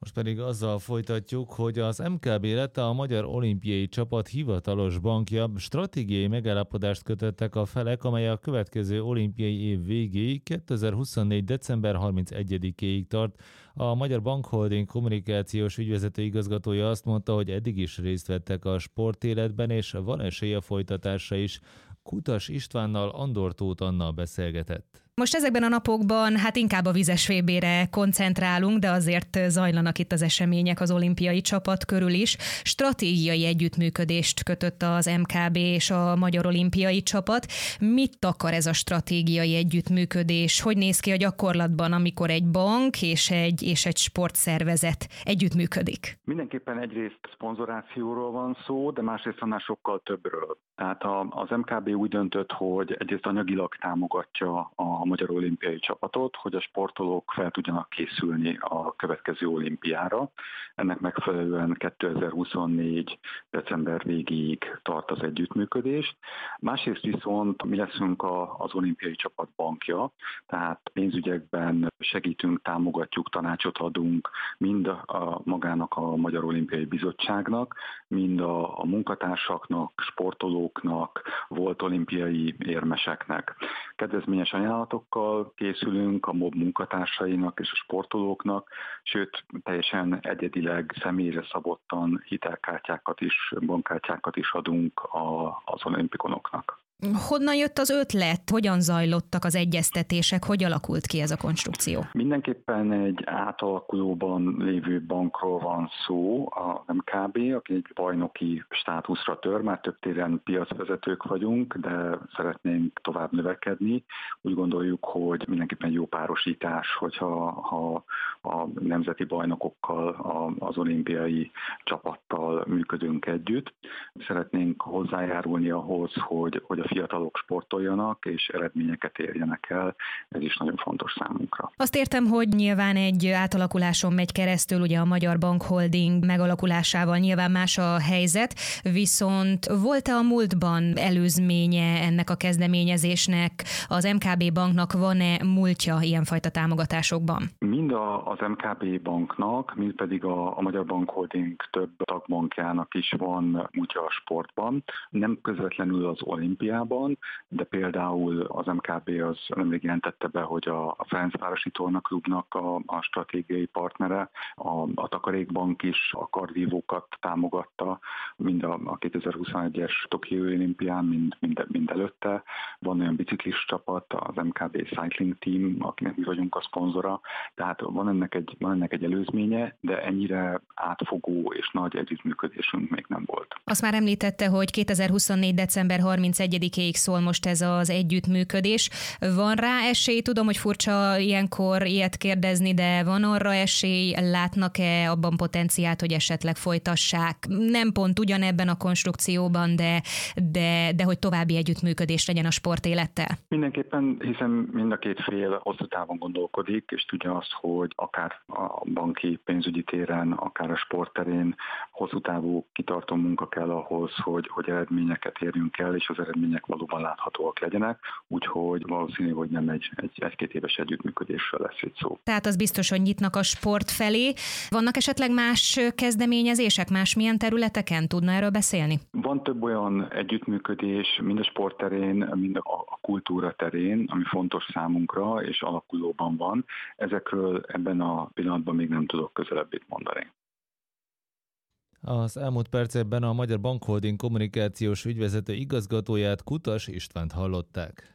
Most pedig azzal folytatjuk, hogy az MKB lett a Magyar Olimpiai Csapat hivatalos bankja. Stratégiai megállapodást kötöttek a felek, amely a következő olimpiai év végéig, 2024. december 31-ig tart. A Magyar Bankholding kommunikációs ügyvezető igazgatója azt mondta, hogy eddig is részt vettek a sportéletben, és van esély a folytatásra is. Kutas Istvánnal Andor Tóth Anna beszélgetett. Most ezekben a napokban inkább a vizes VB-re koncentrálunk, de azért zajlanak itt az események az olimpiai csapat körül is. Stratégiai együttműködést kötött az MKB és a Magyar Olimpiai Csapat. Mit akar ez a stratégiai együttműködés? Hogy néz ki a gyakorlatban, amikor egy bank és egy sportszervezet együttműködik? Mindenképpen egyrészt szponzorációról van szó, de másrészt annál sokkal többről. Tehát az MKB úgy döntött, hogy egyrészt anyagilag támogatja a Magyar Olimpiai Csapatot, hogy a sportolók fel tudjanak készülni a következő olimpiára. Ennek megfelelően 2024. december végéig tart az együttműködés. Másrészt viszont mi leszünk az olimpiai csapat bankja, tehát pénzügyekben segítünk, támogatjuk, tanácsot adunk mind magának a Magyar Olimpiai Bizottságnak, mind a munkatársaknak, sportolóknak, volt olimpiai érmeseknek. Kedvezményes ajánlatokkal készülünk a MOB munkatársainak és a sportolóknak, sőt, teljesen egyedileg, személyre szabottan hitelkártyákat is, bankkártyákat is adunk az olimpikonoknak. Honnan jött az ötlet? Hogyan zajlottak az egyeztetések? Hogy alakult ki ez a konstrukció? Mindenképpen egy átalakulóban lévő bankról van szó, a MKB, aki egy bajnoki státuszra tör, már több téren piacvezetők vagyunk, de szeretnénk tovább növekedni. Úgy gondoljuk, hogy mindenképpen jó párosítás, hogyha a nemzeti bajnokokkal, az olimpiai csapattal működünk együtt. Szeretnénk hozzájárulni ahhoz, hogy a fiatalok sportoljanak és eredményeket érjenek el, ez is nagyon fontos számunkra. Azt értem, hogy nyilván egy átalakuláson megy keresztül, ugye a Magyar Bankholding megalakulásával nyilván más a helyzet, viszont volt-e a múltban előzménye ennek a kezdeményezésnek? Az MKB banknak van-e múltja ilyenfajta támogatásokban? Mind az MKB banknak, mind pedig a Magyar Bankholding több tagbankjának is van múltja a sportban. Nem közvetlenül az olimpiában, de például az MKB az nemrég jelentette be, hogy a Ferencvárosi Tornaklubnak a stratégiai partnere, a Takarékbank is a kardvívókat támogatta, mind a 2021-es Tokiói olimpián, mind előtte. Van olyan biciklis csapat, az MKB Cycling Team, akinek mi vagyunk a szponzora, tehát van ennek egy előzménye, de ennyire átfogó és nagy együttműködésünk még nem volt. Azt már említette, hogy 2024. december 31-ig szól most ez az együttműködés. Van rá esély? Tudom, hogy furcsa ilyenkor ilyet kérdezni, de van arra esély? Látnak-e abban potenciált, hogy esetleg folytassák? Nem pont ugyanebben a konstrukcióban, de hogy további együttműködés legyen a sportélettel? Mindenképpen, hiszen mind a két fél hosszú távon gondolkodik, és tudja azt, hogy akár a banki pénzügyi téren, akár a sportterén hosszú távú kitartó munka kell ahhoz, hogy eredményeket érjünk el, és az eredmények valóban láthatóak legyenek, úgyhogy valószínű, hogy nem egy-két éves együttműködésről lesz itt szó. Tehát az biztos, hogy nyitnak a sport felé. Vannak esetleg más kezdeményezések, másmilyen területeken? Tudna erről beszélni? Van több olyan együttműködés, mind a sportterén, mind a kultúra terén, ami fontos számunkra, és alakulóban van. Ezekről ebben a pillanatban még nem tudok közelebbit mondani. Az elmúlt percekben a Magyar Bankholding kommunikációs ügyvezető igazgatóját, Kutas Istvánt hallották.